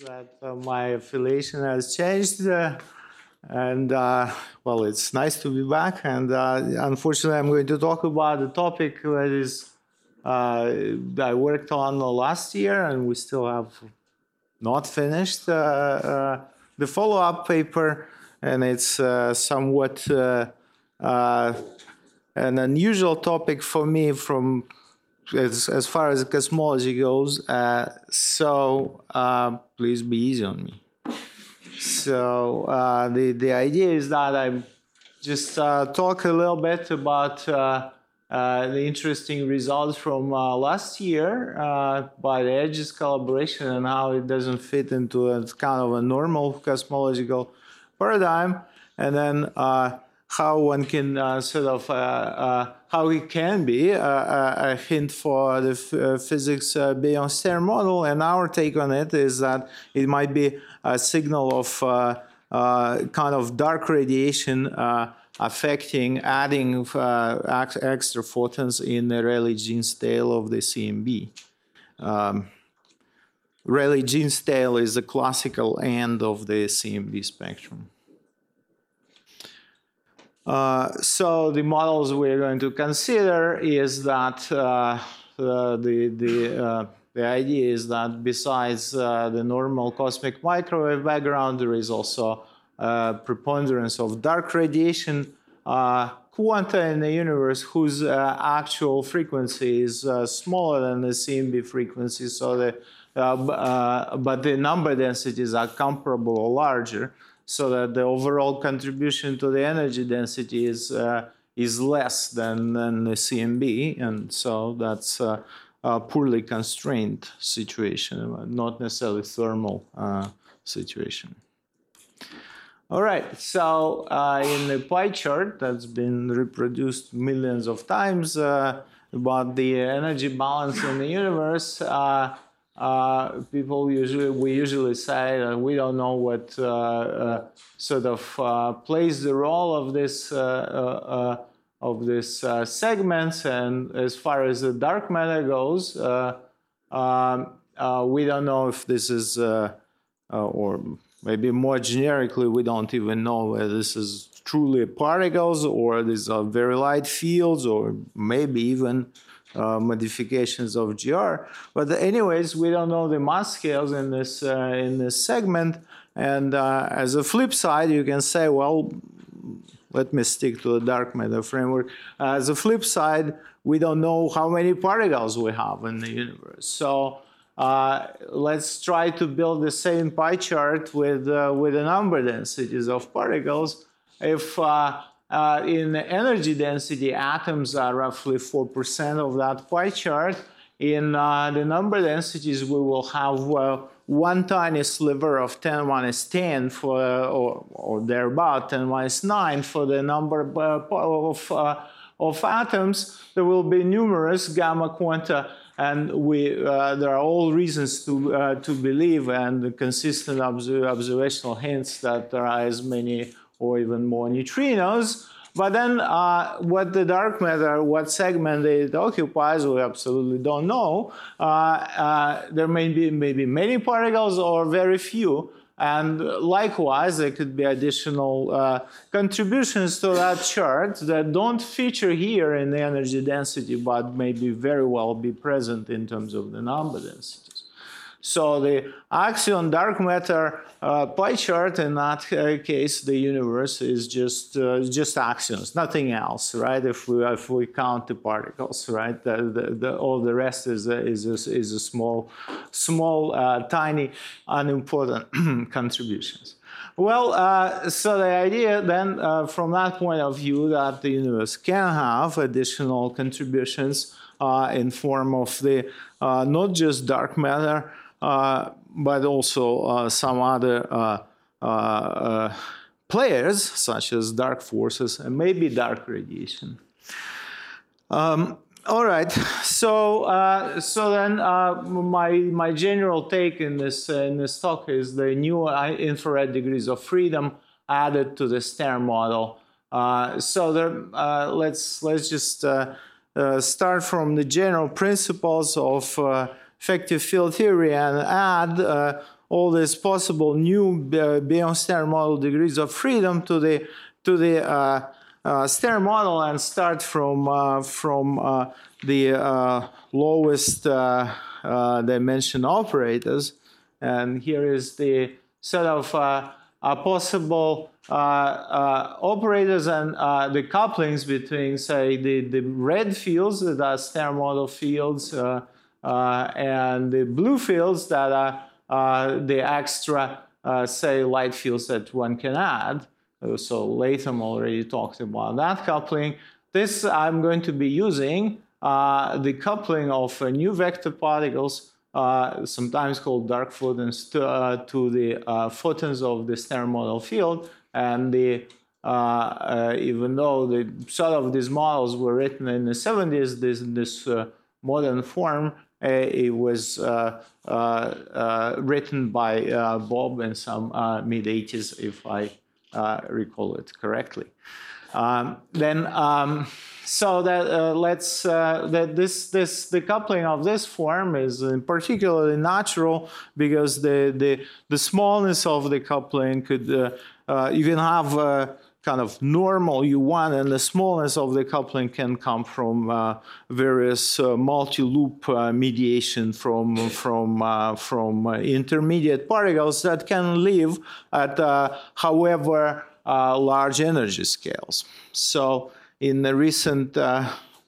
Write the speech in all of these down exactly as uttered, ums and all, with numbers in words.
that uh, my affiliation has changed. Uh, and, uh, well, it's nice to be back. And uh, unfortunately, I'm going to talk about a topic that is uh, I worked on last year, and we still have not finished uh, uh, the follow-up paper. And it's uh, somewhat uh, uh, an unusual topic for me from as, as far as cosmology goes. Uh, so uh, please be easy on me. So uh, the, the idea is that I just uh, talk a little bit about uh, uh, the interesting results from uh, last year uh, by the Edges collaboration and how it doesn't fit into a kind of a normal cosmological paradigm, and then uh, how one can uh, sort of, uh, uh, how it can be uh, a, a hint for the f uh, physics uh, beyond Stern model. And our take on it is that it might be a signal of uh, uh, kind of dark radiation uh, affecting, adding uh, extra photons in the Rayleigh-Jeans tail of the C M B. Um, Rayleigh-Jeans tail is the classical end of the C M B spectrum. Uh, so the models we're going to consider is that uh, uh, the the uh, the idea is that besides uh, the normal cosmic microwave background, there is also uh, preponderance of dark radiation uh, quanta in the universe whose uh, actual frequency is uh, smaller than the C M B frequency. So the uh, uh, but the number densities are comparable or larger, so that the overall contribution to the energy density is uh, is less than, than the C M B, and so that's uh, a poorly constrained situation, not necessarily thermal uh, situation. All right, so uh, in the pie chart that's been reproduced millions of times uh, about the energy balance in the universe, uh, Uh, people usually, we usually say that we don't know what uh, uh, sort of uh, plays the role of this uh, uh, of this uh, segments, and as far as the dark matter goes, uh, um, uh, we don't know if this is, uh, uh, or maybe more generically, we don't even know whether this is truly particles or these are very light fields, or maybe even Uh, modifications of G R, but anyways, we don't know the mass scales in this uh, in this segment. And uh, as a flip side, you can say, well, let me stick to the dark matter framework. Uh, as a flip side, we don't know how many particles we have in the universe. So uh, let's try to build the same pie chart with uh, with the number densities of particles. If uh, Uh, in energy density, atoms are roughly four percent of that pie chart. In uh, the number densities, we will have uh, one tiny sliver of ten minus ten for, uh, or, or thereabout, ten minus nine for the number uh, of, uh, of atoms. There will be numerous gamma quanta, and we, uh, there are all reasons to, uh, to believe and consistent observ observational hints that there are as many or even more neutrinos. But then uh, what the dark matter, what segment it occupies, we absolutely don't know. Uh, uh, there may be maybe many particles or very few. And likewise, there could be additional uh, contributions to that chart that don't feature here in the energy density, but maybe very well be present in terms of the number densities. So the axion dark matter uh, pie chart, in that uh, case, the universe is just uh, just axions, nothing else, right? If we if we count the particles, right? The, the, the, all the rest is a, is a, is a small, small, uh, tiny, unimportant contributions. Well, uh, so the idea then, uh, from that point of view, that the universe can have additional contributions uh, in form of the uh, not just dark matter, Uh, but also uh, some other uh, uh, uh, players, such as dark forces and maybe dark radiation. Um, all right, so uh, so then uh, my my general take in this uh, in this talk is the new infrared degrees of freedom added to the Stern model. Uh, so there, uh, let's let's just uh, uh, start from the general principles of Uh, effective field theory and add uh, all these possible new uh, beyond Stern model degrees of freedom to the to the uh, uh, Stern model and start from uh, from uh, the uh, lowest uh, uh, dimension operators. And here is the set of uh, uh, possible uh, uh, operators and uh, the couplings between, say, the, the red fields that are Stern model fields uh, uh, and the blue fields that are uh, the extra, uh, say, light fields that one can add. So Latham already talked about that coupling. This I'm going to be using uh, the coupling of uh, new vector particles, uh, sometimes called dark photons, to, uh, to the uh, photons of the Stern model field. And the, uh, uh, even though the sort of these models were written in the seventies, this, this uh, modern form, uh, it was uh, uh, uh, written by uh, Bob in some uh, mid eighties, if I Uh, recall it correctly. Um, then, um, so that uh, let's uh, that this this the coupling of this form is particularly natural because the the the smallness of the coupling could uh, uh, you can have uh, kind of normal U one, and the smallness of the coupling can come from uh, various uh, multi-loop uh, mediation from from uh, from uh, intermediate particles that can live at uh, however uh, large energy scales. So in the recent uh,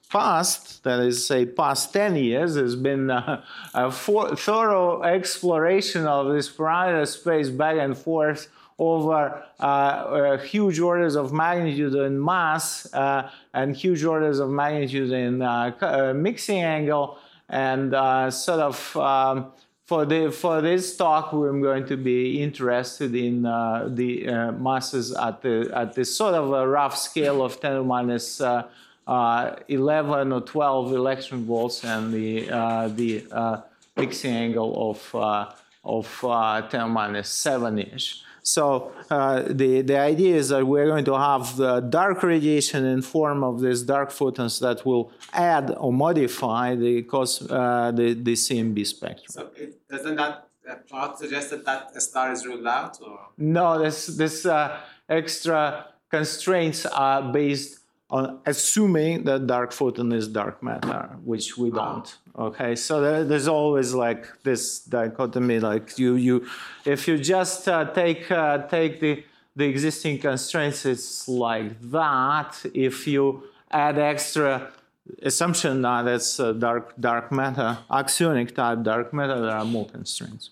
past, that is, say, past ten years, there's been uh, a for thorough exploration of this parameter space back and forth over uh, uh, huge orders of magnitude in mass uh, and huge orders of magnitude in uh, uh, mixing angle. And uh, sort of um, for, the, for this talk, we're going to be interested in uh, the uh, masses at the, at this sort of a rough scale of ten to the minus uh, uh, eleven or twelve electron volts and the, uh, the uh, mixing angle of, uh, of uh, ten to the minus seven-ish. So uh, the, the idea is that we're going to have the dark radiation in form of these dark photons that will add or modify the, cos uh, the, the C M B spectrum. So it, doesn't that uh, plot suggest that, that a star is ruled out? Or? No, this, this uh, extra constraints are based on assuming that dark photon is dark matter, which we don't. Okay, so there, there's always like this dichotomy, like you, you, if you just uh, take uh, take the the existing constraints, it's like that. If you add extra assumption that it's uh, dark dark matter, axionic type dark matter, there are more constraints.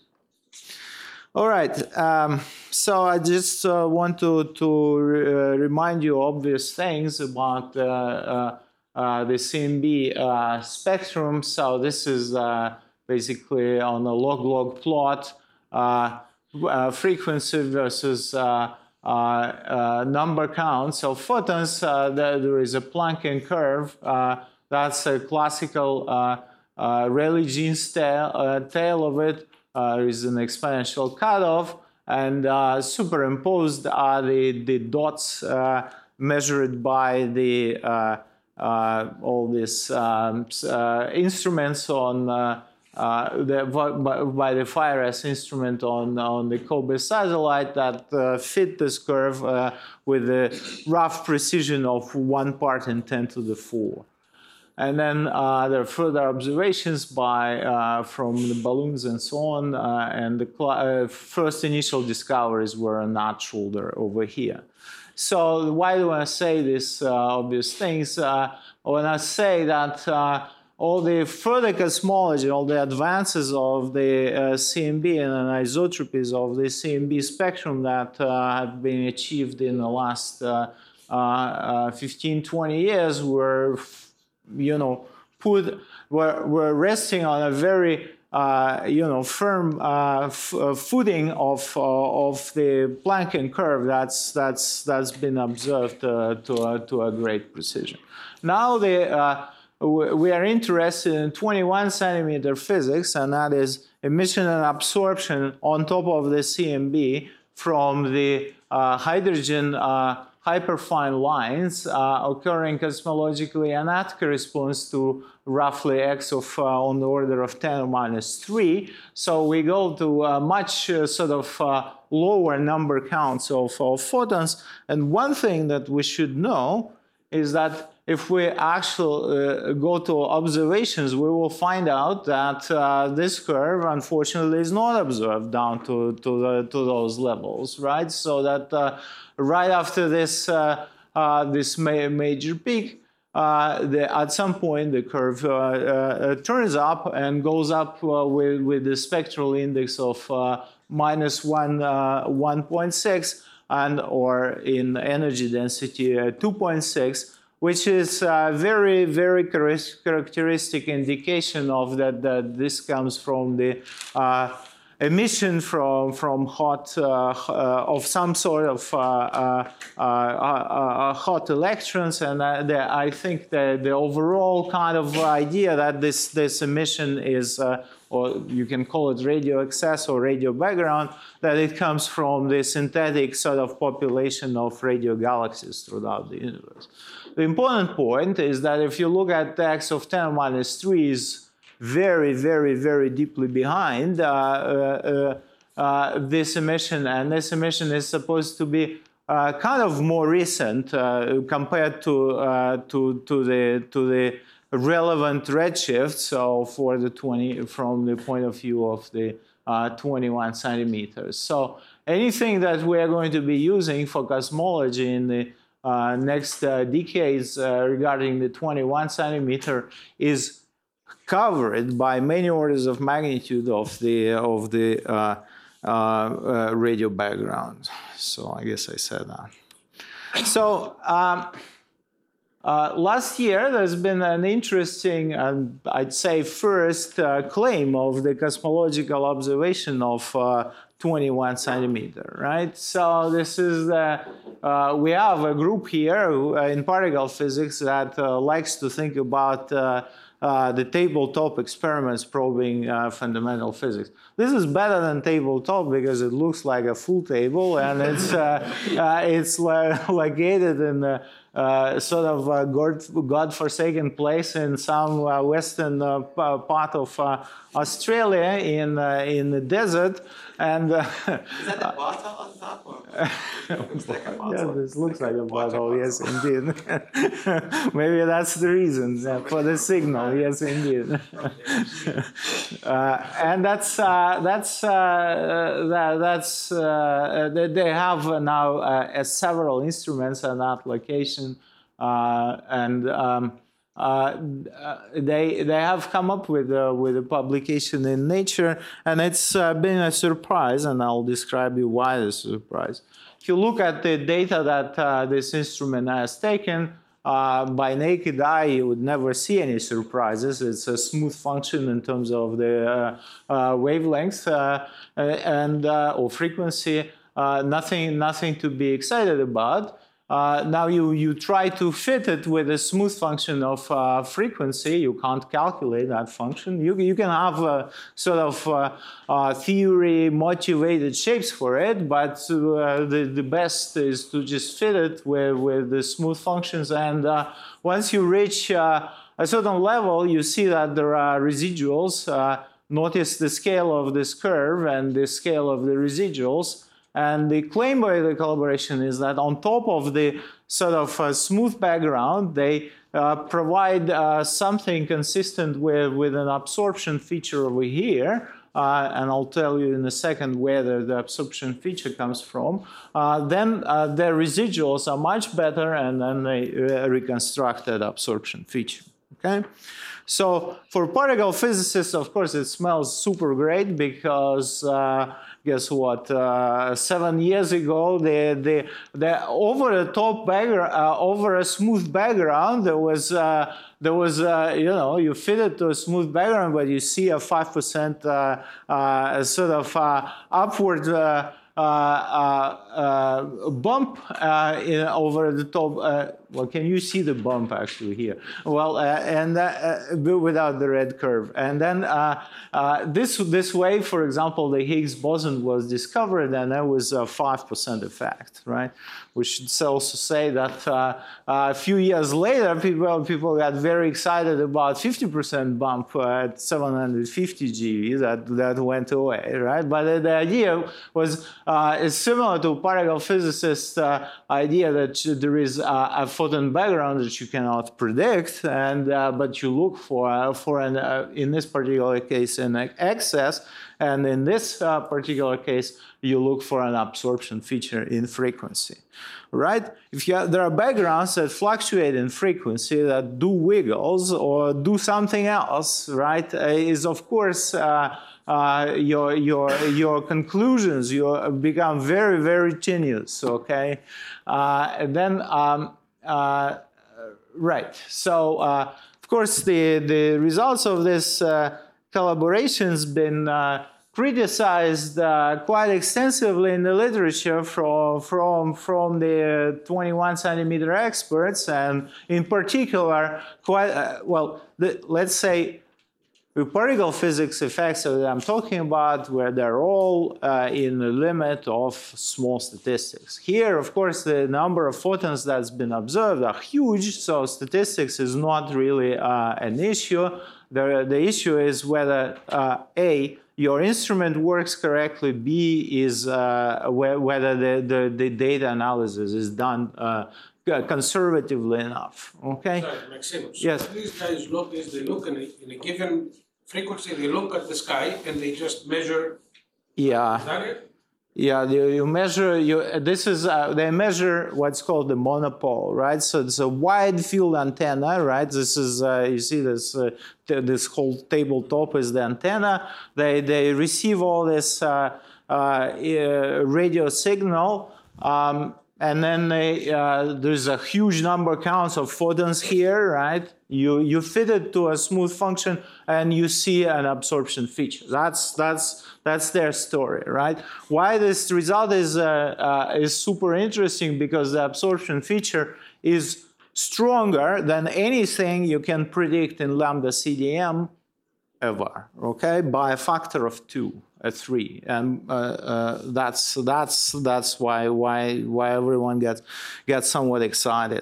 All right, um, so I just uh, want to, to re uh, remind you obvious things about uh, uh, uh, the C M B uh, spectrum. So this is uh, basically on a log-log plot, uh, uh, frequency versus uh, uh, uh, number count. So photons, uh, there, there is a Planckian curve. Uh, that's a classical uh, uh, Rayleigh-Jeans tail, uh, tail of it. Uh, there is an exponential cutoff, and uh, superimposed are the, the dots uh, measured by the uh, uh, all these um, uh, instruments on uh, uh, the, by, by the FIRES instrument on, on the Kobe satellite that uh, fit this curve uh, with a rough precision of one part in ten to the four. And then uh, there are further observations by, uh, from the balloons and so on, uh, and the uh, first initial discoveries were on that shoulder over here. So why do I say these uh, obvious things? Uh, when I say that uh, all the further cosmology, all the advances of the uh, C M B and anisotropies of the C M B spectrum that uh, have been achieved in the last uh, uh, fifteen, twenty years were you know, put, we're, we're resting on a very, uh, you know, firm uh, f uh, footing of, uh, of the Planckian curve that's, that's, that's been observed uh, to, uh, to a great precision. Now the, uh, we are interested in twenty-one centimeter physics, and that is emission and absorption on top of the C M B from the uh, hydrogen uh, hyperfine lines uh, occurring cosmologically, and that corresponds to roughly x of uh, on the order of ten to the minus three. So we go to a much uh, sort of uh, lower number counts of, of photons. And one thing that we should know is that if we actually uh, go to observations, we will find out that uh, this curve, unfortunately, is not observed down to, to, the, to those levels, right? So that uh, right after this, uh, uh, this ma major peak, uh, the, at some point the curve uh, uh, turns up and goes up uh, with, with the spectral index of uh, minus one, uh, one point six, and or in energy density uh, two point six, which is a very, very characteristic indication of that, that this comes from the uh, emission from, from hot, uh, uh, of some sort of uh, uh, uh, uh, hot electrons. And uh, the, I think the, the overall kind of idea that this, this emission is, uh, or you can call it radio excess or radio background, that it comes from the synthetic sort of population of radio galaxies throughout the universe. The important point is that if you look at x of ten to the minus three is very, very, very deeply behind uh, uh, uh, this emission, and this emission is supposed to be uh, kind of more recent uh, compared to, uh, to, to, the, to the relevant redshift, so for the twenty, from the point of view of the uh, twenty-one centimeters. So anything that we are going to be using for cosmology in the Uh, next uh, decades uh, regarding the twenty-one centimeter is covered by many orders of magnitude of the of the uh, uh, uh, radio background. So I guess I said that. So um, uh, last year there's been an interesting, and uh, I'd say first uh, claim of the cosmological observation of uh, twenty-one centimeter, right? So this is the, uh, we have a group here who, uh, in particle physics that uh, likes to think about uh, uh, the tabletop experiments probing uh, fundamental physics. This is better than tabletop because it looks like a full table, and it's uh, uh, it's located in the uh, sort of a God-forsaken place in some uh, western uh, part of uh, Australia in uh, in the desert. And uh, is that a bottle on top? Or it looks like a bottle. Yeah, this looks like, like a bottle. bottle. Yes, indeed. Maybe that's the reason yeah, for the signal. Yes, indeed. uh, and that's uh, that's uh, that, that's uh, they have now uh, several instruments and application, uh, and. Um, Uh, they they have come up with uh, with a publication in Nature, and it's uh, been a surprise, and I'll describe you why it's a surprise. If you look at the data that uh, this instrument has taken, uh, by naked eye you would never see any surprises. It's a smooth function in terms of the uh, uh, wavelength uh, and uh, or frequency. Uh, nothing nothing to be excited about. Uh, now you, you try to fit it with a smooth function of uh, frequency. You can't calculate that function. You, you can have a sort of uh, uh, theory motivated shapes for it, but uh, the, the best is to just fit it with, with the smooth functions. And uh, once you reach uh, a certain level, you see that there are residuals. Uh, notice the scale of this curve and the scale of the residuals. And the claim by the collaboration is that on top of the sort of uh, smooth background, they uh, provide uh, something consistent with, with an absorption feature over here. Uh, and I'll tell you in a second where the, the absorption feature comes from. Uh, then uh, the residuals are much better, and then they uh, reconstruct that absorption feature. Okay? So for particle physicists, of course, it smells super great because uh, guess what? Uh, seven years ago, the the the over the top background, uh, over a smooth background, there was uh, there was uh, you know you fit it to a smooth background, but you see a five percent uh, uh, sort of uh, upward. Uh, Uh, uh, uh, bump uh, in, over the top, uh, well, can you see the bump actually here? Well, uh, and uh, uh, without the red curve. And then uh, uh, this, this way, for example, the Higgs boson was discovered, and there was a five percent effect, right? We should also say that uh, a few years later, people, people got very excited about fifty percent bump at seven hundred fifty G eV. That, that went away, right? But the, the idea was uh, is similar to particle physicists' uh, idea that there is a, a photon background that you cannot predict, and uh, but you look for uh, for an uh, in this particular case an excess, and in this uh, particular case you look for an absorption feature in frequency, right? If you have, there are backgrounds that fluctuate in frequency, that do wiggles or do something else, right? Uh, is of course uh, uh, your your your conclusions you become very very tenuous, okay? Uh, and then um, uh, right. So uh, of course the the results of this uh, collaboration has been uh, criticized uh, quite extensively in the literature from, from, from the twenty-one centimeter experts, and in particular, quite, uh, well, the, let's say the particle physics effects that I'm talking about, where they're all uh, in the limit of small statistics. Here, of course, the number of photons that's been observed are huge, so statistics is not really uh, an issue. The, the issue is whether uh, A, your instrument works correctly, B, is uh, whether the, the, the data analysis is done uh, conservatively enough, okay? Sorry, Maxim. So yes. What these guys look is they look in a, in a given frequency, they look at the sky and they just measure. Yeah. Is that it? Yeah, you, you measure, you, this is, uh, they measure what's called the monopole, right? So it's a wide field antenna, right? This is, uh, you see this, uh, this whole tabletop is the antenna. They, they receive all this uh, uh, radio signal, um, and then they, uh, there's a huge number counts of photons here, right? You, you fit it to a smooth function and you see an absorption feature. That's, that's, that's their story, right? Why this result is, uh, uh, is super interesting, because the absorption feature is stronger than anything you can predict in lambda C D M ever, okay? By a factor of two. A three, and uh, uh, that's that's that's why why why everyone gets gets somewhat excited.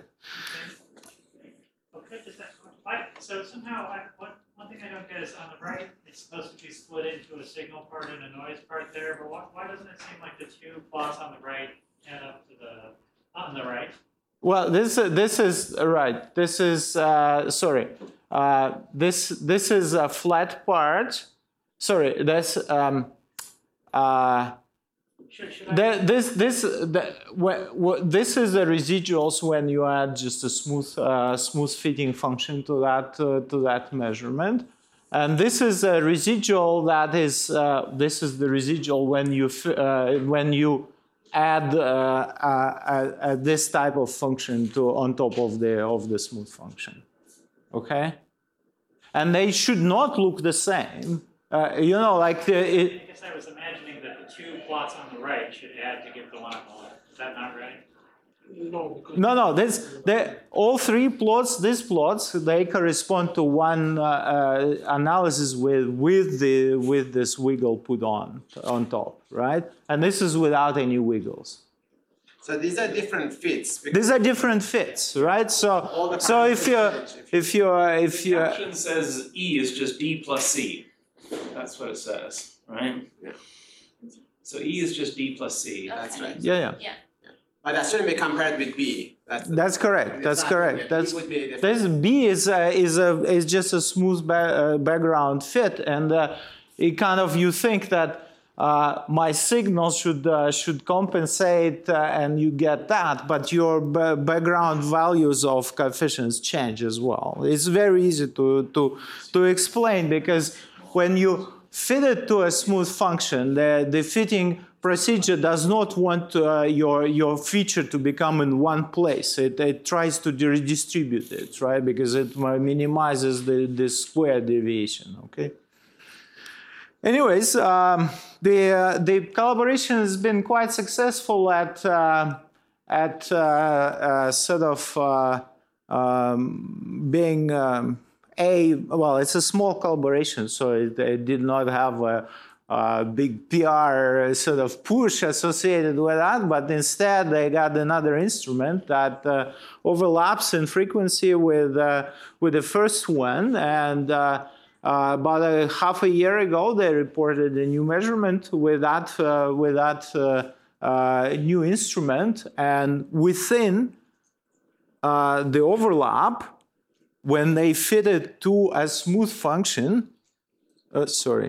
Okay, just that one. So somehow, I, one one thing I don't get is on the right, it's supposed to be split into a signal part and a noise part there. But why, why doesn't it seem like the two plots on the right add up to the on the right? Well, this this is right. This is uh, sorry. Uh, this this is a flat part. Sorry, that's um, uh, should, should the, this this the, wh wh this is the residuals when you add just a smooth uh, smooth fitting function to that uh, to that measurement, and this is a residual that is uh, this is the residual when you uh, when you add uh, uh, uh, this type of function to on top of the of the smooth function, okay, and they should not look the same. Uh, you know, like the, it, I guess I was imagining that the two plots on the right should add to give the one on the left. Is that not right? No. No, no. This, they, all three plots, these plots, they correspond to one uh, uh, analysis with with the with this wiggle put on on top, right? And this is without any wiggles. So these are different fits. These are different fits, right? So, so if you if you if you the caption says E is just B plus C. That's what it says, right? Yeah. So E is just B plus C. That's right. yeah, yeah. Yeah. But that shouldn't be compared with B. That's, That's correct. That's Exactly. correct. Yeah, That's B would be different. this B is uh, is a is just a smooth ba uh, background fit, and uh, it kind of you think that uh, my signal should uh, should compensate, uh, and you get that, but your ba background values of coefficients change as well. It's very easy to to to explain, because when you fit it to a smooth function, the the fitting procedure does not want uh, your your feature to become in one place. It, it tries to redistribute it, right? Because it minimizes the, the square deviation, okay? Anyways, um, the, uh, the collaboration has been quite successful at, uh, at uh, uh, sort of uh, um, being um, a, well, it's a small collaboration, so it, it did not have a, a big P R sort of push associated with that, but instead they got another instrument that uh, overlaps in frequency with, uh, with the first one, and uh, uh, about a half a year ago they reported a new measurement with that, uh, with that uh, uh, new instrument, and within uh, the overlap, when they fit it to a smooth function, uh, sorry,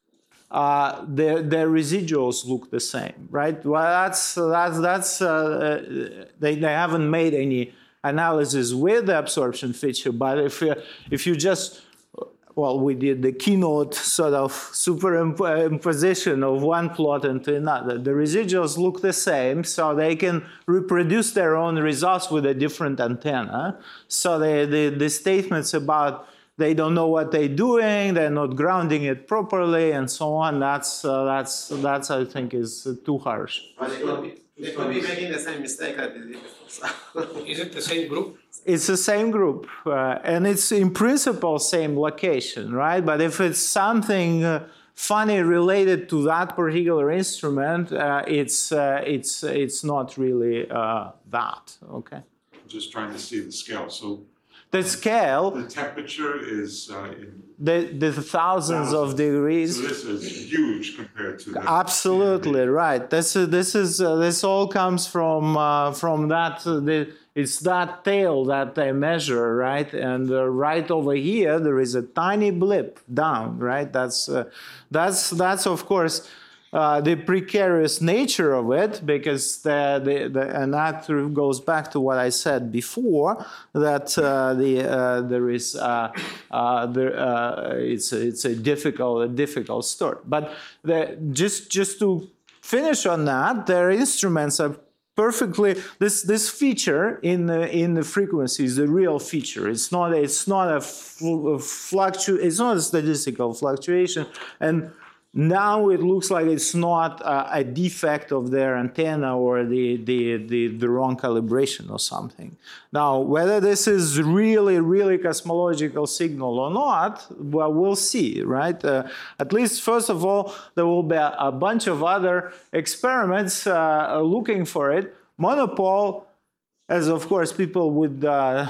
uh, their, their residuals look the same, right? Well, that's, that's, that's uh, they, they haven't made any analysis with the absorption feature, but if, you, if you just, well, we did the keynote sort of superimposition of one plot into another. The residuals look the same, so they can reproduce their own results with a different antenna. So the, the, the statements about they don't know what they're doing, they're not grounding it properly, and so on, that's, uh, that's, that's I think, is too harsh. But they could be, they could be making the same mistake that they did before. Is it the same group? It's the same group, uh, and it's in principle same location, right? But if it's something uh, funny related to that particular instrument, uh, it's uh, it's it's not really uh, that. Okay. I'm just trying to see the scale. So the scale, the temperature is uh, in the the thousands, thousands of degrees. So this is huge compared to the Absolutely right. This is this is uh, this all comes from uh, from that. Uh, the, It's that tail that they measure, right? And uh, right over here, there is a tiny blip down, right? That's, uh, that's, that's of course, uh, the precarious nature of it, because the, the, the, and that goes back to what I said before, that uh, the, uh, there is, uh, uh, there, uh, it's, it's a difficult, a difficult story. But the, just, just to finish on that, their instruments are perfectly, this this feature in the in the frequency is the real feature. It's not it's not a, fl a fluctu it's not a statistical fluctuation, and now it looks like it's not a, a defect of their antenna or the, the the the wrong calibration or something. Now, whether this is really really cosmological signal or not, well, we'll see, right? Uh, at least first of all, there will be a, a bunch of other experiments uh, looking for it. Monopole, as of course people would uh,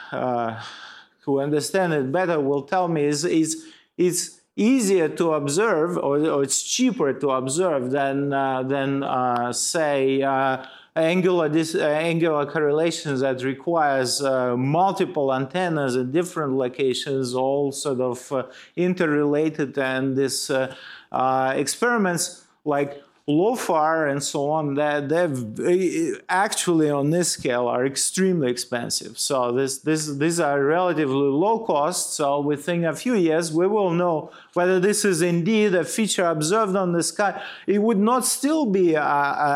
uh, who understand it better will tell me, is is is easier to observe, or, or it's cheaper to observe than uh, than uh, say uh, angular dis uh, angular correlations that requires uh, multiple antennas at different locations, all sort of uh, interrelated, and this uh, uh, experiments like LOFAR and so on, that they've actually on this scale are extremely expensive. So this, this, these are relatively low cost. So within a few years, we will know whether this is indeed a feature observed on the sky. It would not still be a, a,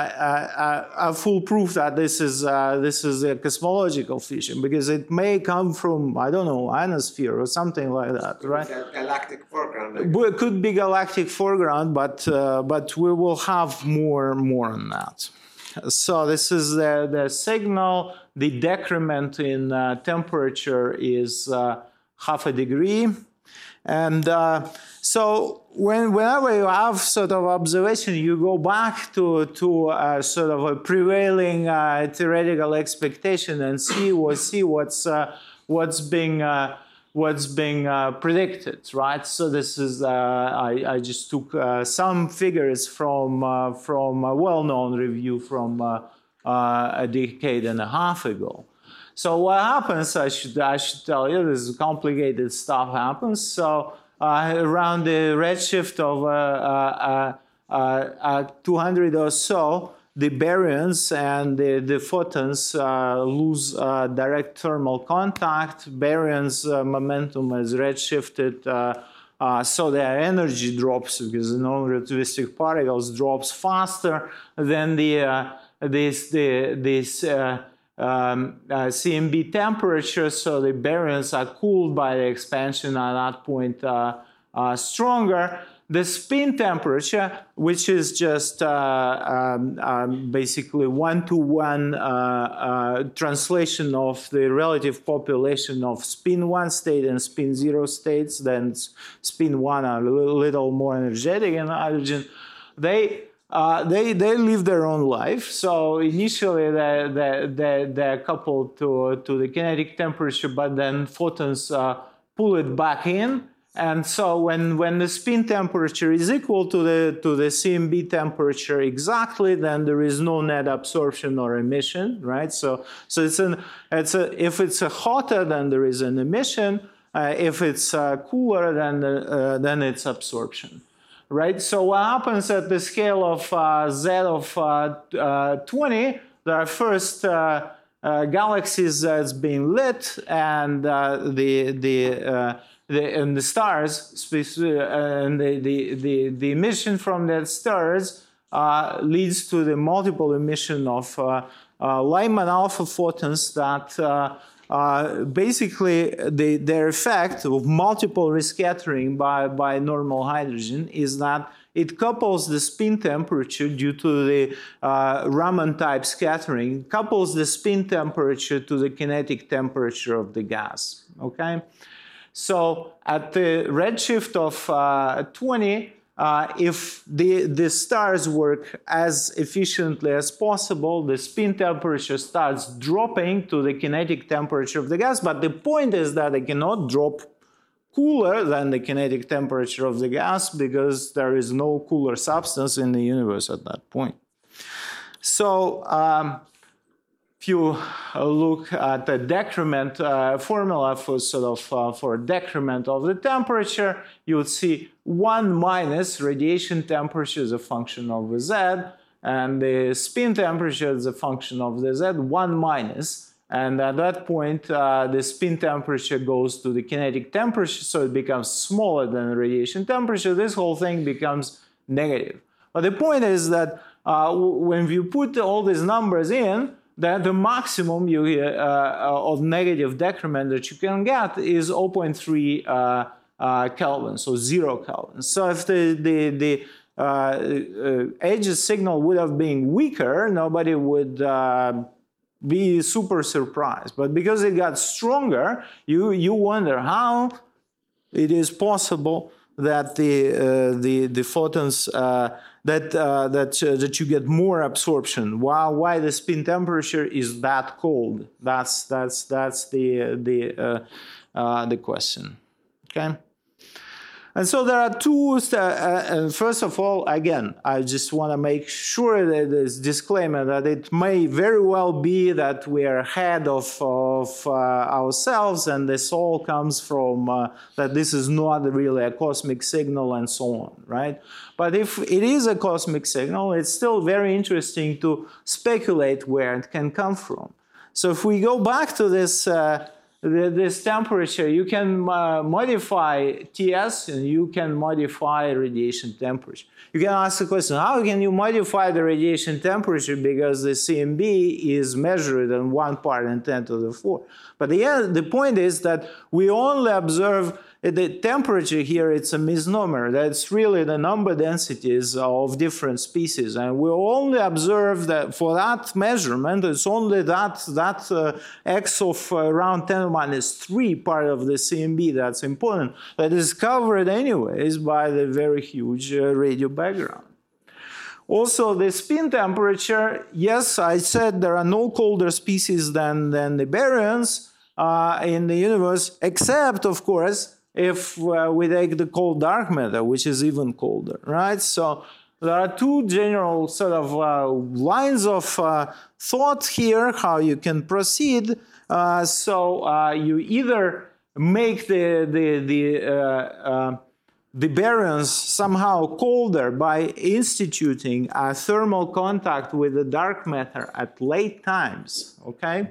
a, a full proof that this is, uh, this is a cosmological feature, because it may come from, I don't know, ionosphere or something like that, right? Galactic foreground. It could be galactic foreground, but, uh, but we will have more more on that. So this is the, the signal. The decrement in uh, temperature is uh, half a degree. And uh, so when, whenever you have sort of observation, you go back to, to uh, sort of a prevailing uh, theoretical expectation and see, what, see what's, uh, what's being uh, what's being uh, predicted, right? So this is, uh, I, I just took uh, some figures from, uh, from a well-known review from uh, uh, a decade and a half ago. So what happens, I should, I should tell you, this complicated stuff happens. So uh, around the redshift of uh, uh, uh, uh, two hundred or so, the baryons and the, the photons uh, lose uh, direct thermal contact. Baryons uh, momentum is redshifted, uh, uh, so their energy drops because the non-relativistic particles drops faster than the uh, this the this uh, um, uh, C M B temperature. So the baryons are cooled by the expansion at that point uh, uh, stronger. the spin temperature, which is just uh, um, um, basically one-to-one uh, uh, translation of the relative population of spin one state and spin zero states, then spin one are a little more energetic in hydrogen, they Uh, they they live their own life. So initially they they they they're coupled to to the kinetic temperature, but then photons uh, pull it back in. And so when when the spin temperature is equal to the to the C M B temperature exactly, then there is no net absorption or emission, right? So so it's an it's a if it's a hotter, then there is an emission. Uh, if it's uh, cooler, then uh, then it's absorption. Right, so what happens at the scale of uh, Z of uh, uh, twenty, there are first uh, uh, galaxies that's being lit, and uh, the the uh, the and the stars, and the the the, the emission from that stars uh, leads to the multiple emission of uh, uh, Lyman alpha photons that. Uh, Uh, basically, the, their effect of multiple rescattering by, by normal hydrogen is that it couples the spin temperature due to the uh, Raman type scattering, couples the spin temperature to the kinetic temperature of the gas. Okay, so at the redshift of uh, twenty. Uh, if the, the stars work as efficiently as possible, the spin temperature starts dropping to the kinetic temperature of the gas, but the point is that it cannot drop cooler than the kinetic temperature of the gas because there is no cooler substance in the universe at that point. So, um, if you look at the decrement uh, formula for sort of uh, for decrement of the temperature, you would see one minus radiation temperature is a function of the Z, and the spin temperature is a function of the Z, one minus. And at that point, uh, the spin temperature goes to the kinetic temperature, so it becomes smaller than the radiation temperature. This whole thing becomes negative. But the point is that uh, when you put all these numbers in, that the maximum you uh, of negative decrement that you can get is zero point three uh, uh, Kelvin, so zero Kelvin. So if the the, the uh, uh, edge signal would have been weaker, nobody would uh, be super surprised. But because it got stronger, you you wonder how it is possible that the uh, the the photons uh, that uh, that uh, that you get more absorption. Why why the spin temperature is that cold? That's that's that's the the uh, uh, the question. Okay. And so there are two, uh, uh, first of all, again, I just want to make sure that this disclaimer that it may very well be that we are ahead of, of uh, ourselves and this all comes from, uh, that this is not really a cosmic signal and so on, right? But if it is a cosmic signal, it's still very interesting to speculate where it can come from. So if we go back to this uh, this temperature, you can uh, modify T S and you can modify radiation temperature. You can ask the question, how can you modify the radiation temperature because the C M B is measured in one part in ten to the four. But the, the point is that we only observe the temperature here, it's a misnomer. That's really the number densities of different species. And we only observe that for that measurement, it's only that, that uh, X of around ten minus three part of the C M B that's important, that is covered anyways by the very huge uh, radio background. Also, the spin temperature, yes, I said there are no colder species than, than the baryons uh, in the universe, except, of course, if uh, we take the cold dark matter, which is even colder, right? So there are two general sort of uh, lines of uh, thought here, how you can proceed. Uh, so uh, you either make the, the, the, uh, uh, the baryons somehow colder by instituting a thermal contact with the dark matter at late times, okay?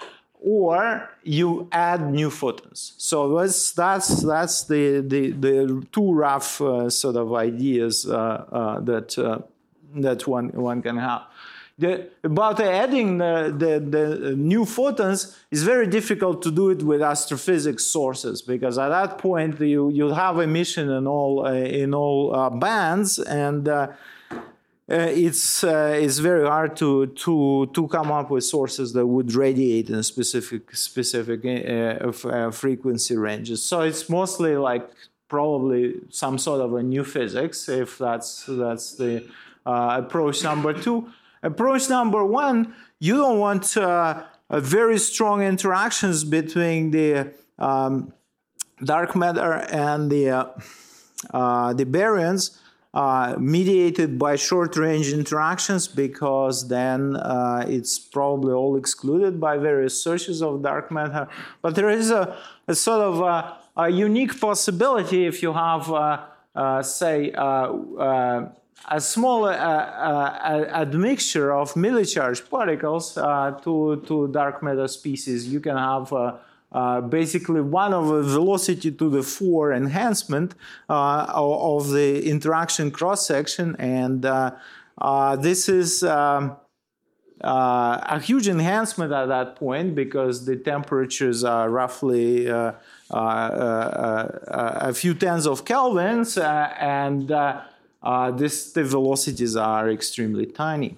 Or you add new photons. So that's that's that's the the, the two rough uh, sort of ideas uh, uh, that uh, that one one can have. the, about adding the, the, the new photons is very difficult to do it with astrophysics sources, because at that point you you'll have emission in all uh, in all uh, bands, and uh, uh, it's uh, it's very hard to to to come up with sources that would radiate in specific specific uh, uh, frequency ranges. So it's mostly like probably some sort of a new physics, if that's that's the uh, approach number two. Approach number one, you don't want uh, a very strong interactions between the um, dark matter and the uh, uh, the baryons uh, mediated by short-range interactions, because then uh, it's probably all excluded by various sources of dark matter. But there is a, a sort of a, a unique possibility if you have, uh, uh, say, uh, uh, a small uh, uh, admixture of milli-charged particles uh, to, to dark matter species. You can have uh, uh, basically one of a velocity to the four enhancement uh, of the interaction cross-section, and uh, uh, this is um, uh, a huge enhancement at that point, because the temperatures are roughly uh, uh, uh, a few tens of kelvins, uh, and uh, Uh, this, the velocities are extremely tiny.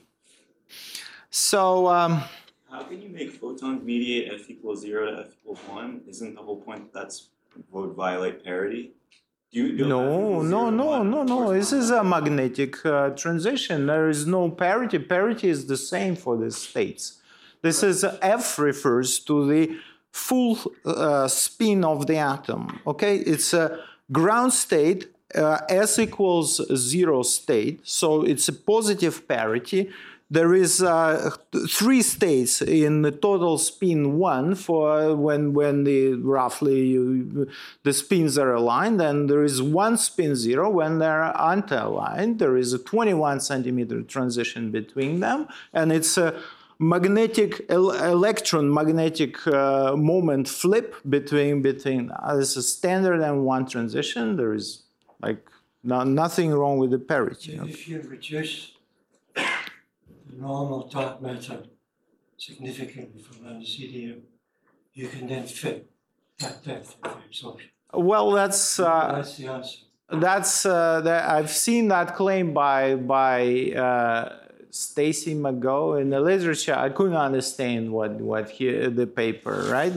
So, um, how can you make photons mediate F equals zero to F equals one? Isn't the whole point that that's would violate parity? Do you, do no, no, no, no, no. This is a magnetic uh, transition. There is no parity. Parity is the same for the states. This is uh, F refers to the full uh, spin of the atom. Okay, it's a ground state. Uh, S equals zero state, so it's a positive parity. There is uh, three states in the total spin one for when when the roughly you, the spins are aligned, and there is one spin zero when they're anti-aligned. There is a twenty-one centimeter transition between them, and it's a magnetic el electron magnetic uh, moment flip between between. Uh, it's a standard M one transition. There is like no, nothing wrong with the parity. If you reduce the normal dark matter significantly from under C D M, you can then fit that depth of the absorption. Well, that's uh, that's the answer. That's uh, that I've seen that claim by by uh, Stacy McGough in the literature. I couldn't understand what what he, the paper, right?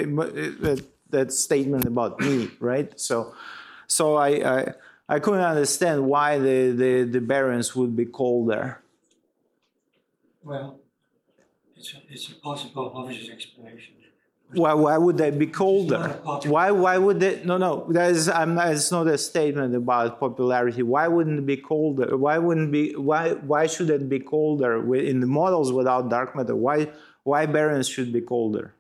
That statement about me, right? So. So I, I, I couldn't understand why the, the, the baryons would be colder. Well, it's a, it's a possible obvious explanation. Why, why would they be colder? Why, why would they? No, no, that is, I'm not, it's not a statement about popularity. Why wouldn't it be colder? Why wouldn't be? Why, why should it be colder in the models without dark matter? Why, why baryons should be colder?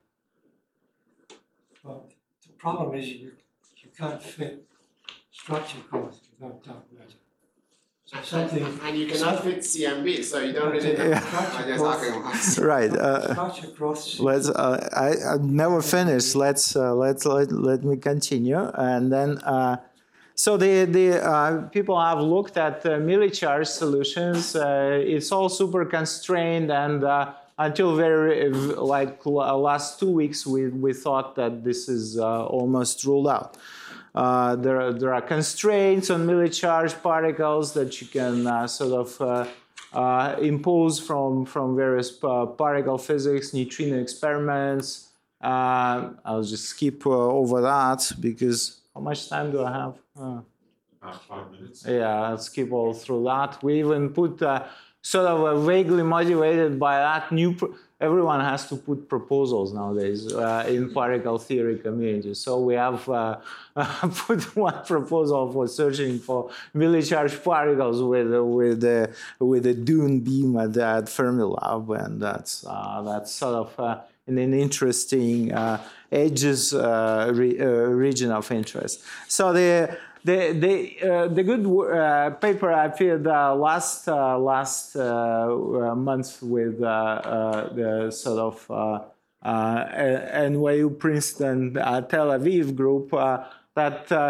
Well, the problem is you, you can't fit structure growth without dark matter. So something. And you cannot fit C M B, so you don't really know Yeah. what you're talking about. Right. Uh, structure growth. let's. Uh, I, I never finished. Let's. Uh, let's. Let, let me continue, and then. Uh, so the the uh, people have looked at uh, milli-charge solutions. Uh, it's all super constrained, and uh, until very like last two weeks, we we thought that this is uh, almost ruled out. Uh, there, are, there are constraints on milli-charged particles that you can uh, sort of uh, uh, impose from, from various uh, particle physics, neutrino experiments. Uh, I'll just skip uh, over that because how much time do I have? Uh, About five minutes. yeah, I'll skip all through that. We even put uh, sort of uh, vaguely motivated by that new. Pro Everyone has to put proposals nowadays uh, in particle theory community. So we have uh, put one proposal for searching for milli-charged particles with uh, with the uh, with the Dune beam at, at Fermilab, and that's uh, that's sort of uh, in an interesting uh, edges uh, re uh, region of interest. So the The the uh, the good uh, paper appeared uh, last uh, last uh, uh, month with uh, uh, the sort of uh, uh, N Y U, Princeton, uh, Tel Aviv group uh, that uh,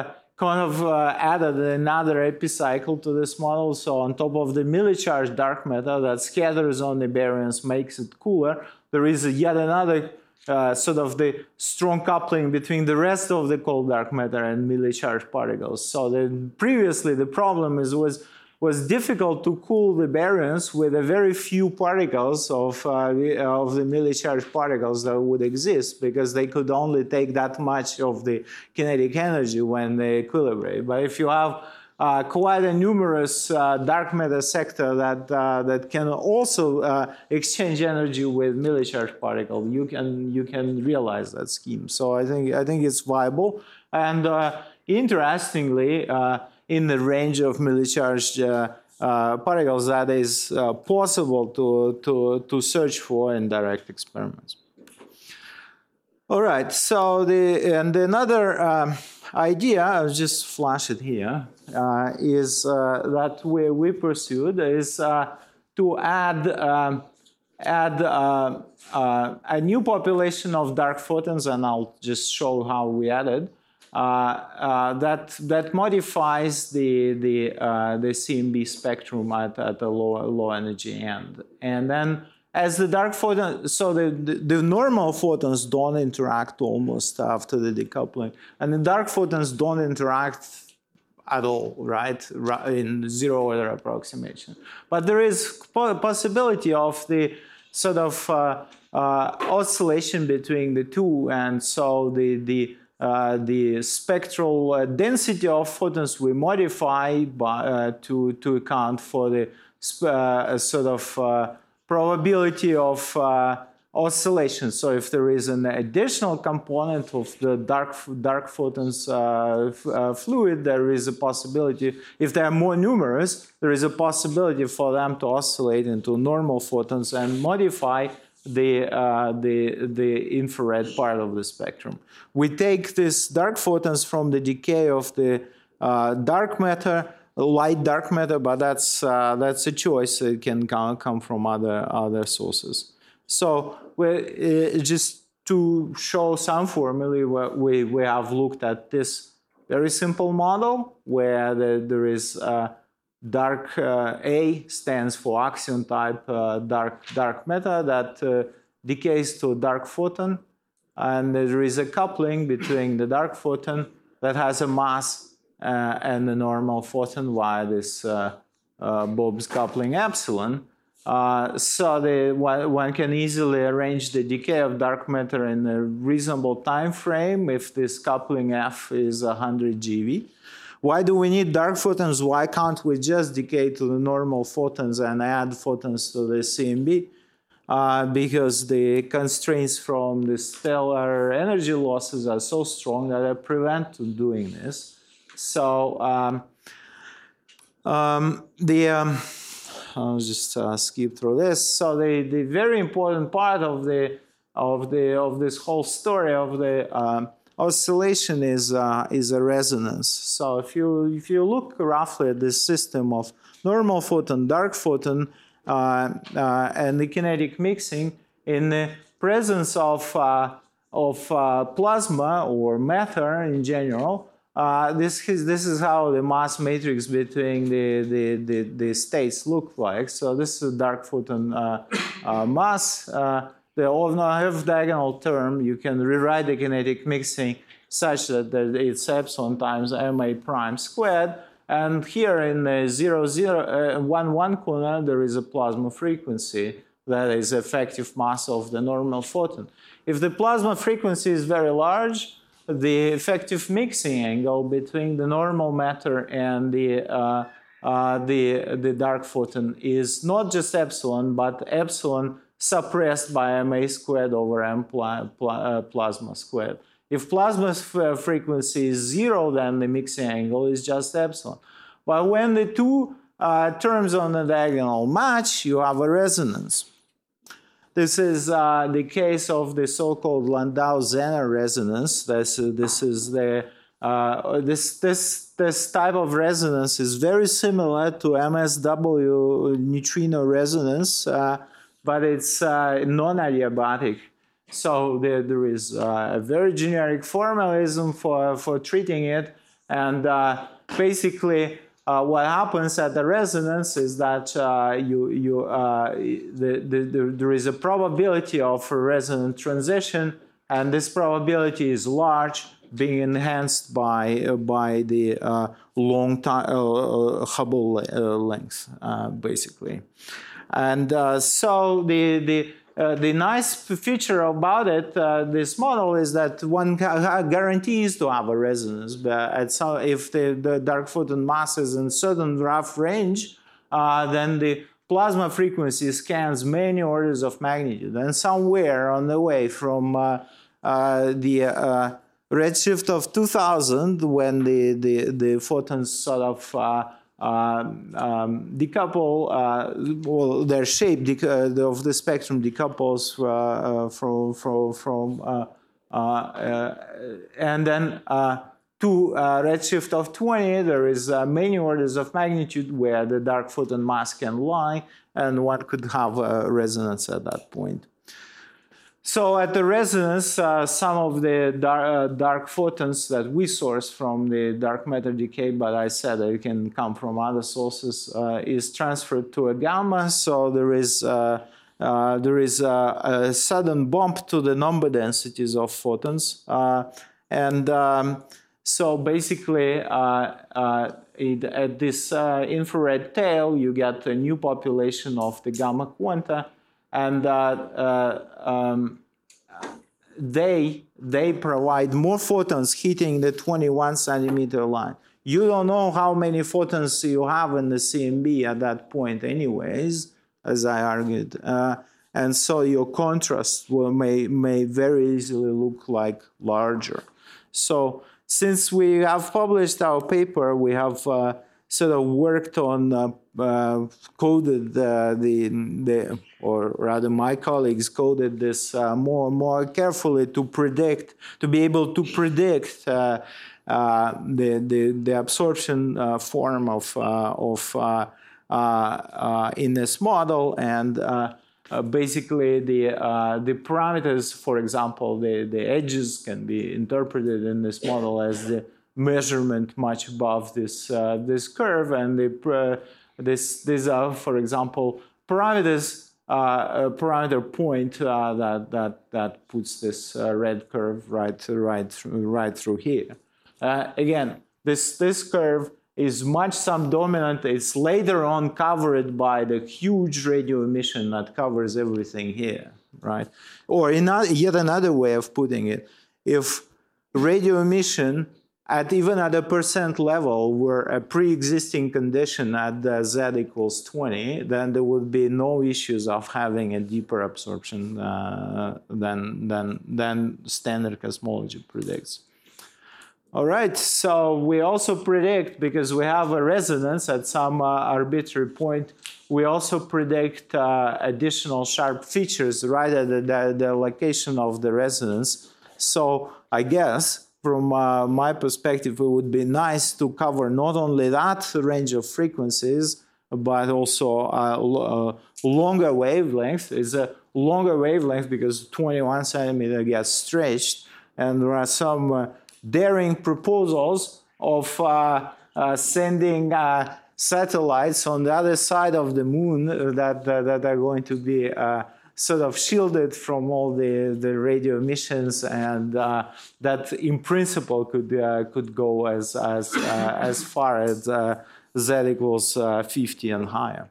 kind of uh, added another epicycle to this model. So on top of the milli-charged dark matter that scatters on the baryons, makes it cooler, there is yet another uh, sort of the strong coupling between the rest of the cold dark matter and milli-charged particles. So the, previously the problem is was was difficult to cool the baryons with a very few particles of, uh, the, uh, of the milli-charged particles that would exist, because they could only take that much of the kinetic energy when they equilibrate. But if you have uh, quite a numerous uh, dark matter sector that, uh, that can also uh, exchange energy with milli-charged particle, you can, you can realize that scheme. So I think, I think it's viable. And uh, interestingly, uh, in the range of milli-charged uh, uh, particles that is uh, possible to, to, to search for in direct experiments. All right, so the, and another um, idea, I'll just flash it here, uh, is uh, that we, we pursued is uh, to add, um, add uh, uh, a new population of dark photons, and I'll just show how we added. Uh, uh, that that modifies the the uh, the C M B spectrum at, at a low low energy end, and then as the dark photon, so the, the the normal photons don't interact almost after the decoupling, and the dark photons don't interact at all, right? In zero order approximation, but there is a possibility of the sort of uh, uh, oscillation between the two, and so the the Uh, the spectral uh, density of photons we modify by, uh, to, to account for the uh, sort of uh, probability of uh, oscillation. So if there is an additional component of the dark, dark photons uh, f uh, fluid, there is a possibility, if they are more numerous, there is a possibility for them to oscillate into normal photons and modify the, uh, the, the infrared part of the spectrum. We take these dark photons from the decay of the uh, dark matter, light dark matter, but that's, uh, that's a choice. It can come, come from other, other sources. So we, uh, just to show some formulae, we, we have looked at this very simple model where the, there is uh, dark uh, A stands for axion type uh, dark, dark matter that uh, decays to a dark photon, and there is a coupling between the dark photon that has a mass uh, and the normal photon via this uh, uh, Bob's coupling epsilon. Uh, so the, one, one can easily arrange the decay of dark matter in a reasonable time frame if this coupling F is one hundred G V. Why do we need dark photons? Why can't we just decay to the normal photons and add photons to the C M B? Uh, because the constraints from the stellar energy losses are so strong that they prevent doing this. So um, um, the um, I'll just uh, skip through this. So the, the very important part of the of the of this whole story of the um, oscillation is uh, is a resonance. So if you if you look roughly at this system of normal photon, dark photon, uh, uh, and the kinetic mixing in the presence of uh, of uh, plasma or matter in general, uh, this is this is how the mass matrix between the the the, the states look like. So this is a dark photon uh, uh, mass. Uh, The off-diagonal term, you can rewrite the kinetic mixing such that it's epsilon times ma prime squared. And here in the zero, zero, uh, one, one corner, there is a plasma frequency that is effective mass of the normal photon. If the plasma frequency is very large, the effective mixing angle between the normal matter and the uh, uh, the the dark photon is not just epsilon, but epsilon suppressed by ma squared over m pla pla uh, plasma squared. If plasma frequency is zero, then the mixing angle is just epsilon. But when the two uh, terms on the diagonal match, you have a resonance. This is uh, the case of the so-called Landau-Zener resonance. This, uh, this is the uh, this this this type of resonance is very similar to M S W neutrino resonance. Uh, but it's uh, non-adiabatic. So there, there is uh, a very generic formalism for, for treating it, And uh, basically, uh, what happens at the resonance is that uh, you, you, uh, the, the, the, there is a probability of a resonant transition, and this probability is large, being enhanced by, uh, by the uh, long time, uh, Hubble uh, length, uh, basically. And uh, so the, the, uh, the nice feature about it, uh, this model, is that one guarantees to have a resonance. But at some, if the, the dark photon mass is in certain rough range, uh, then the plasma frequency scans many orders of magnitude. And somewhere on the way from uh, uh, the uh, redshift of two thousand, when the, the, the photons sort of uh, Um, um, decouple, uh, well, their shape uh, of the spectrum decouples uh, uh, from, from, from uh, uh, uh, and then uh, to uh, redshift of twenty, there is uh, many orders of magnitude where the dark photon mass can lie, and one could have a resonance at that point. So at the resonance, uh, some of the dark, uh, dark photons that we source from the dark matter decay, but I said that it can come from other sources, uh, is transferred to a gamma. So there is, uh, uh, there is a, a sudden bump to the number densities of photons. Uh, and um, so basically, uh, uh, it, at this uh, infrared tail, you get a new population of the gamma quanta. And uh, uh, um, they, they provide more photons hitting the twenty-one centimeter line. You don't know how many photons you have in the C M B at that point anyways, as I argued. Uh, and so your contrast will, may, may very easily look like larger. So since we have published our paper, we have uh, sort of worked on uh, uh, coded uh, the, the, or rather my colleagues coded this uh, more more carefully to predict, to be able to predict uh, uh, the, the, the absorption uh, form of, uh, of uh, uh, uh, in this model. And uh, uh, basically the, uh, the parameters, for example, the, the edges can be interpreted in this model as the measurement much above this uh, this curve, and the uh, this these are, for example, parameters uh, a parameter point uh, that that that puts this uh, red curve right right through, right through here. Uh, again, this this curve is much subdominant. It's later on covered by the huge radio emission that covers everything here, right? Or in yet another way of putting it, if radio emission at even at a percent level were a pre-existing condition at the z equals twenty, then there would be no issues of having a deeper absorption uh, than, than, than standard cosmology predicts. All right, so we also predict, because we have a resonance at some uh, arbitrary point, we also predict uh, additional sharp features right at the, the, the location of the resonance. So I guess from uh, my perspective, it would be nice to cover not only that range of frequencies, but also a uh, longer wavelength. It's a longer wavelength because twenty-one centimeter gets stretched, and there are some uh, daring proposals of uh, uh, sending uh, satellites on the other side of the moon that, that, that are going to be uh, sort of shielded from all the, the radio emissions, and uh, that in principle could uh, could go as as uh, as far as uh, z equals uh, fifty and higher.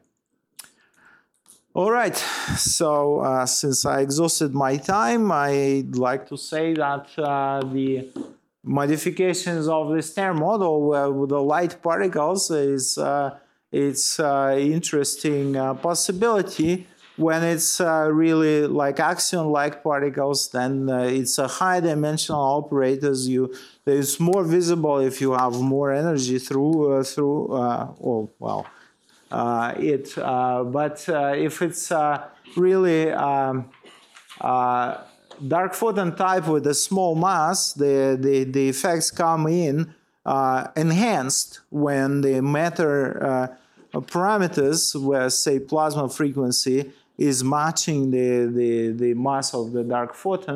All right, so uh, since I exhausted my time, I'd like to say that uh, the modifications of the Stern model uh, with the light particles is uh, it's uh, interesting uh, possibility. When it's uh, really like axion-like particles, then uh, it's a high-dimensional operators. You, it's more visible if you have more energy through uh, through. Uh, oh well, uh, it. Uh, but uh, if it's uh, really um, uh, dark photon type with a small mass, the the, the effects come in uh, enhanced when the matter uh, parameters, where say plasma frequency, is matching the, the, the mass of the dark photon.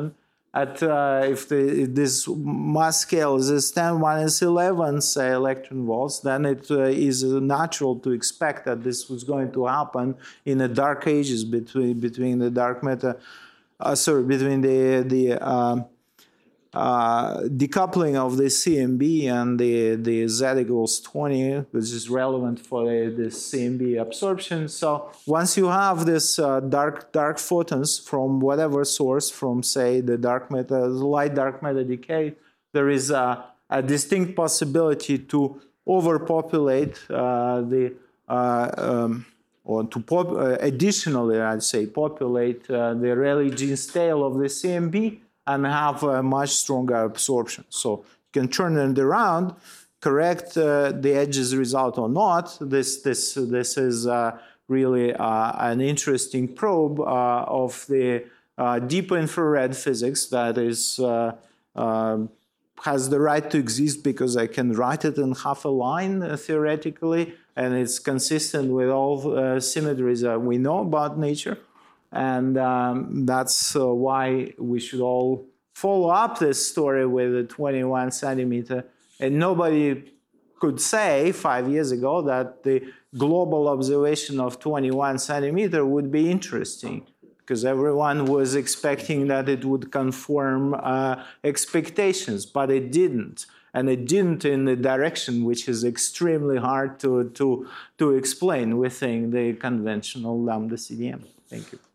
at uh, if, the, if this mass scale is ten minus eleven, say, electron volts, then it uh, is natural to expect that this was going to happen in the dark ages between between the dark matter, uh, sorry, between the the um, uh, decoupling of the C M B and the the Z equals twenty, which is relevant for the, the C M B absorption. So once you have this uh, dark dark photons from whatever source, from say the dark matter, light dark matter decay, there is a, a distinct possibility to overpopulate uh, the uh, um, or to pop, uh, additionally, I'd say, populate uh, the Rayleigh-Jeans tail of the C M B and have a much stronger absorption. So you can turn it around, correct uh, the edges result or not. This this this is uh, really uh, an interesting probe uh, of the uh, deep infrared physics that is uh, uh, has the right to exist because I can write it in half a line uh, theoretically, and it's consistent with all uh, symmetries that we know about nature. And um, that's uh, why we should all follow up this story with a twenty-one centimeter. And nobody could say five years ago that the global observation of twenty-one centimeter would be interesting, because everyone was expecting that it would conform uh, expectations, but it didn't. And it didn't in the direction which is extremely hard to, to, to explain within the conventional lambda C D M. Thank you.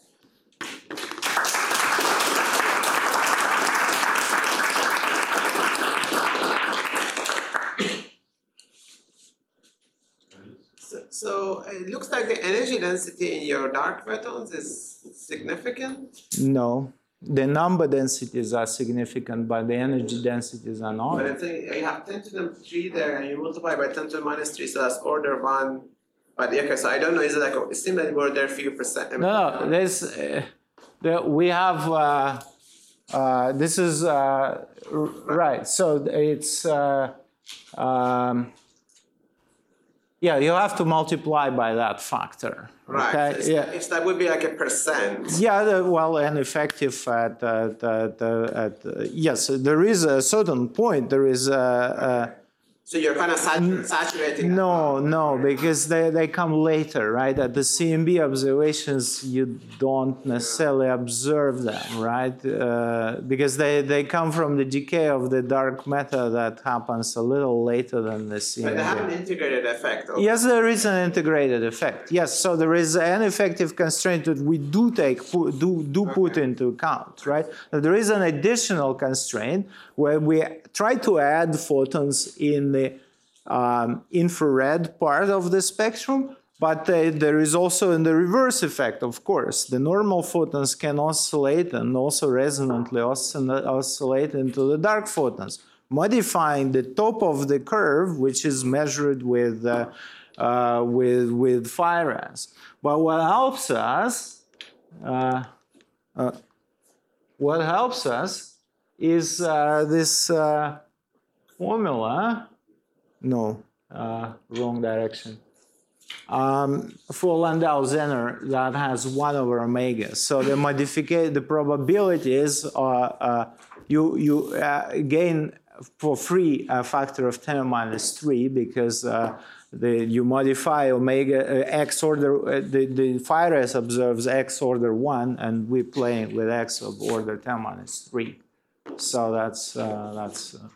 So it looks like the energy density in your dark photons is significant? No. The number densities are significant, but the energy densities are not. But I'm saying you have ten to the three there, and you multiply by ten to the minus three, so that's order one. But okay, so I don't know, is it like, a, it seems like we're there a few percent. No, no, there's, uh, the, we have, uh, uh, this is, uh, right, so it's, uh, um, yeah, you have to multiply by that factor. Right. Okay? So it's, yeah. it's, that would be like a percent. Yeah, the, well, and effective at, at, at, at uh, yes, there is a certain point, there is a, a so you're kind of sat saturating. No, no, because they, they come later, right? At the C M B observations, you don't necessarily observe them, right? Uh, because they, they come from the decay of the dark matter that happens a little later than the C M B. But they have an integrated effect. Okay. Yes, there is an integrated effect. Yes, so there is an effective constraint that we do take, do, do put Okay. into account, right? There is an additional constraint where we try to add photons in the um, infrared part of the spectrum, but uh, there is also in the reverse effect, of course. The normal photons can oscillate and also resonantly oscillate into the dark photons, modifying the top of the curve, which is measured with, uh, uh, with, with phi res. But what helps us, uh, uh, what helps us is uh, this uh, formula, no, uh, wrong direction, um, for Landau-Zenner that has one over omega. So the modification, the probability is uh, uh, you, you uh, gain for free a factor of ten minus three because uh, the, you modify omega uh, x order, uh, the, the phi res observes x order one, and we're playing with x of order ten minus three. So that's, uh, that's, uh,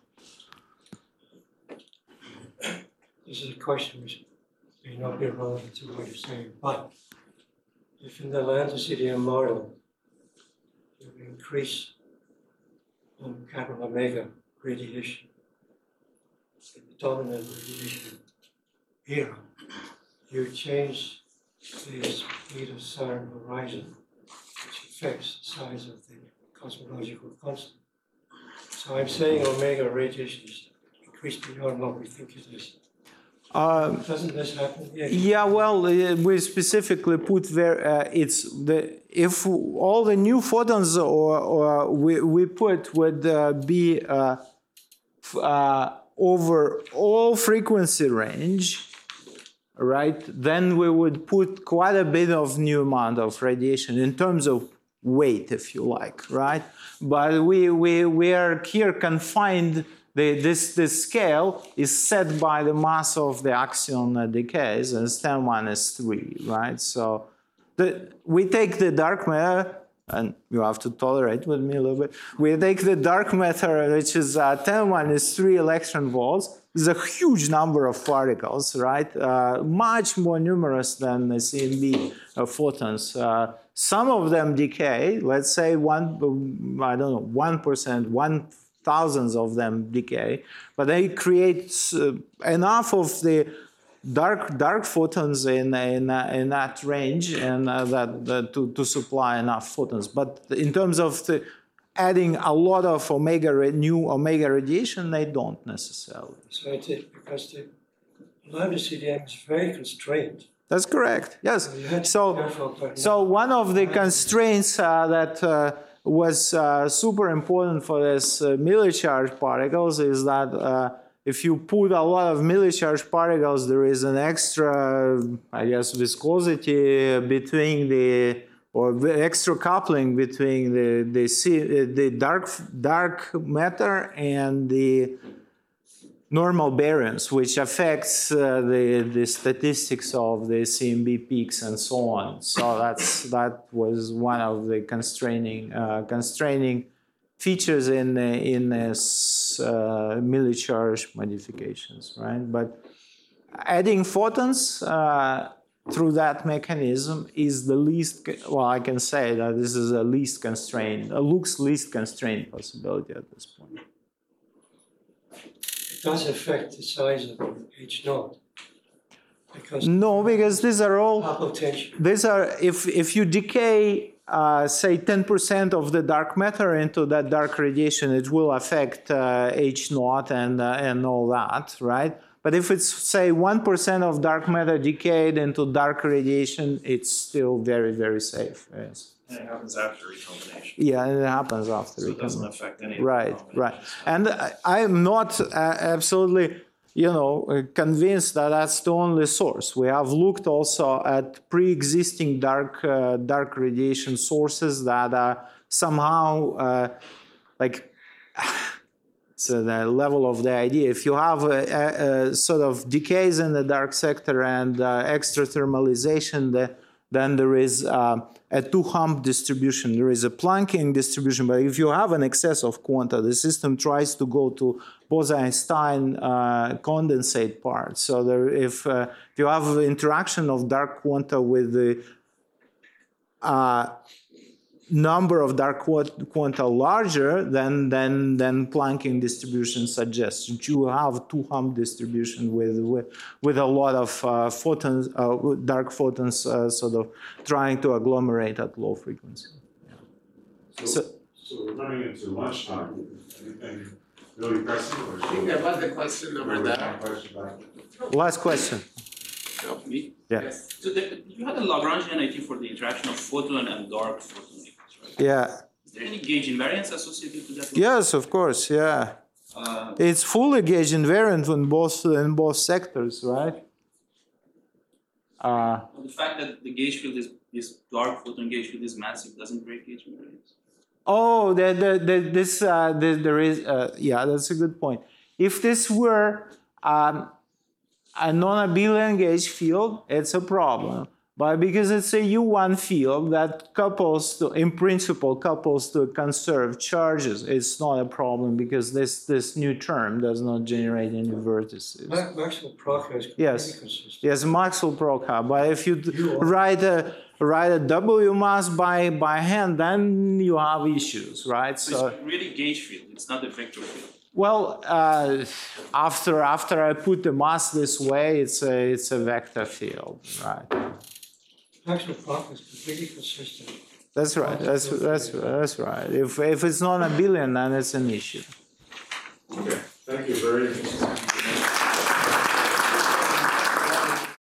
This is a question which may not be relevant to what you're saying, but if in the lambda C D M model you increase on capital omega radiation, the dominant radiation era, you change the speed of Saturn horizon, which affects the size of the cosmological constant. So I'm saying omega radiation is increased beyond what we think it is. uh, Doesn't this happen? Yeah. yeah, well, uh, we specifically put there, uh, it's the, if all the new photons or, or we, we put would uh, be uh, f- uh, over all frequency range, right, then we would put quite a bit of new amount of radiation in terms of weight, if you like, right? But we we we are here confined. The, this this scale is set by the mass of the axion that decays, and it's ten minus three, right? So the, we take the dark matter, and you have to tolerate with me a little bit. We take the dark matter, which is uh, ten minus three electron volts. It's a huge number of particles, right? Uh, much more numerous than the C M B uh, photons. Uh, some of them decay. Let's say one, I don't know, one percent, one. Thousands of them decay, but they create uh, enough of the dark dark photons in in, uh, in that range and uh, that, that to, to supply enough photons. But in terms of the adding a lot of omega new omega radiation, they don't necessarily. So it is because the lambda C D M is very constrained. That's correct. Yes. So so one of the constraints uh, that uh, was uh, super important for this uh, milli-charged particles is that uh, if you put a lot of milli-charged particles, there is an extra, I guess, viscosity between the, or extra coupling between the the, the dark dark matter and the normal baryons, which affects uh, the the statistics of the C M B peaks and so on. So that's that was one of the constraining uh, constraining features in in this uh, milli-charge modifications, right? But adding photons uh, through that mechanism is the least. Well, I can say that this is a least constrained, a looks least constrained possibility at this point. Does affect the size of H naught. Because no, because these are all potential. These are if if you decay uh, say ten percent of the dark matter into that dark radiation, it will affect uh, H naught and uh, and all that, right? But if it's say one percent of dark matter decayed into dark radiation, it's still very very safe. Yes. And it happens after recombination. Yeah, it happens after So it doesn't recombination. affect any Right, of the right. And I am not uh, absolutely, you know, convinced that that's the only source. We have looked also at pre-existing dark uh, dark radiation sources that are somehow uh, like. So the level of the idea, if you have a, a, a sort of decays in the dark sector and uh, extra thermalization, the, then there is uh, a two-hump distribution. There is a Plancking distribution, but if you have an excess of quanta, the system tries to go to Bose-Einstein uh, condensate part. So there, if, uh, if you have interaction of dark quanta with the uh, number of dark quanta larger, then then then Plancking distribution suggests that you have two-hump distribution with with, with a lot of uh, photons, uh, dark photons, uh, sort of trying to agglomerate at low frequency. Yeah. So, So, so we're running into lunchtime. Anything really pressing? Or I think there was a question over there. Question back? last question. Me? Yeah. Yes. So the, you had a Lagrangian I T for the interaction of photon and dark photon layers, right? Yeah. Is there any gauge invariance associated to that? Yes, of course. Yeah. Uh, It's fully gauge invariant in both in both sectors, right? Uh, the fact that the gauge field is this dark photon gauge field is massive doesn't break gauge invariance. Oh, the, the, the, this uh, the, there is uh, yeah, that's a good point. If this were um, a non-abelian gauge field, it's a problem. But because it's a U one field that couples to, in principle, couples to conserved charges, it's not a problem because this this new term does not generate any vertices. Ma- Maxwell-Prokha is completely Yes. consistent. Yes, Maxwell-Prokha. But if you d- You are- write a write a W mass by by hand, then you have issues, right? So it's really gauge field, it's not a vector field. Well, uh, after after I put the mass this way, it's a it's a vector field, right? Maxwell-Prokha is completely consistent. That's right. That's that's that's right. If if it's not a billion, then it's an issue. Okay, thank you very much.